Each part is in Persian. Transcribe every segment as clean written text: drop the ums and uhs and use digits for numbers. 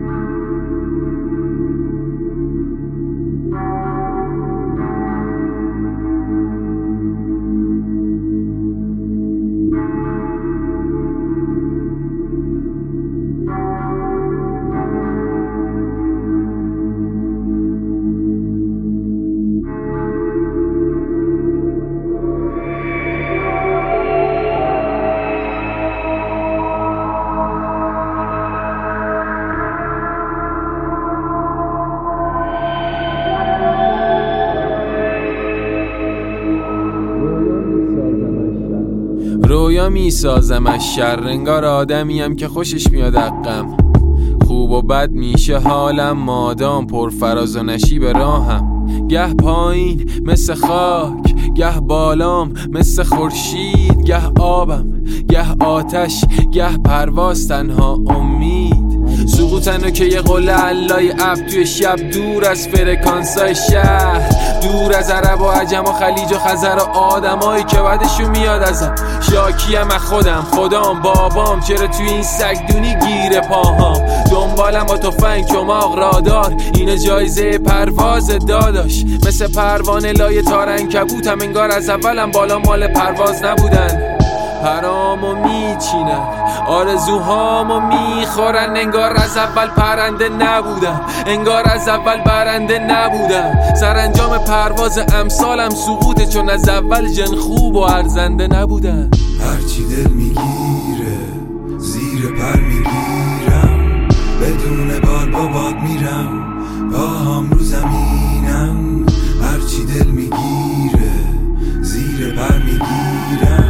رویا میسازم از شر، انگار آدمیم که خوشش میاد حقم. خوب و بد میشه حالم مادام پر فراز و نشیب راهم. گه پایین مثل خاک، گه بالام مثل خورشید، گه آبم گه آتش، گه پرواز تنها امید. سقوطن که یه قله علای اب توی شب، دور از فرکانسای شهر، دور از عرب و عجم و خلیج و خزر و آدمایی که بعدشون میاد ازم. شاکیم از خودم بابام، چرا توی این سگدونی گیر پاهام. دنبالم با تفنگ چماق رادار، اینه جایزه پرواز داداش. مثل پروانه لای تار عنکبوتم، انگار از اولم بالا مال پرواز نبودن. پرامو میچینن، آرزوهامو میخورن، انگار از اول پرنده نبودم، انگار از اول برنده نبودم. سرانجام پرواز امثالم سقوطه، چون از اول جن خوب و ارزنده نبودن. هرچی دل میگیره زیر پر میگیرم، بدون بال با باد میرم، پاهام رو زمینم. هرچی دل میگیره زیر پر میگیرم،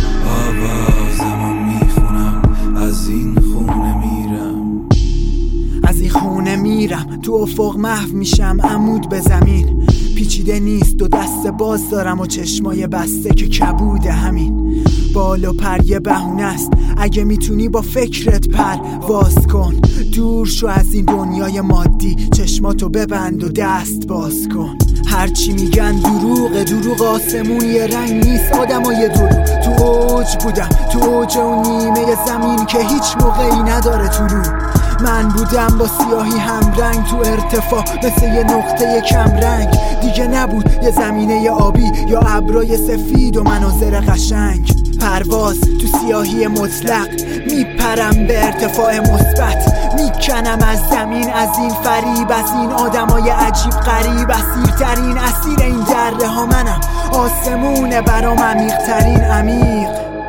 آوازمو میخونم، از این خونه میرم. از این خونه میرم، تو افق محو میشم، عمود به زمین. پیچیده نیست، دو دست باز دارم و چشمای بسته که کبوده همین. بال و پر یه بهونه است، اگه میتونی با فکرت پرواز کن. دور شو از این دنیای مادی، چشماتو ببند و دست باز کن. هرچی میگن دروغه، دروغ آسمون یه رنگ نیست، آدمای دروغ. تو اوج بودم، تو اوج اون نیمه زمین که هیچ موقعی نداره طلوع. من بودم با سیاهی همرنگ تو ارتفاع، مثل یه نقطه کم رنگ. دیگه نبود یه زمینه آبی یا ابرای سفید و مناظر قشنگ. پرواز تو سیاهی مطلق، میپرم به ارتفاع مثبت. میکنم از زمین، از این فریب، از این آدمای عجیب غریب. اسیرترین اسیر این دره ها منم، آسمونه برام عمیق‌ترین عمیق.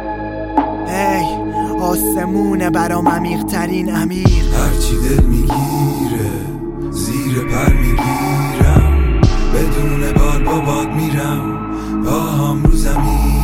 آسمونه برام عمیق‌ترین عمیق. هرچی دل میگیره زیر پر میگیرم، بدون بال با باد میرم، پاهام رو زمین.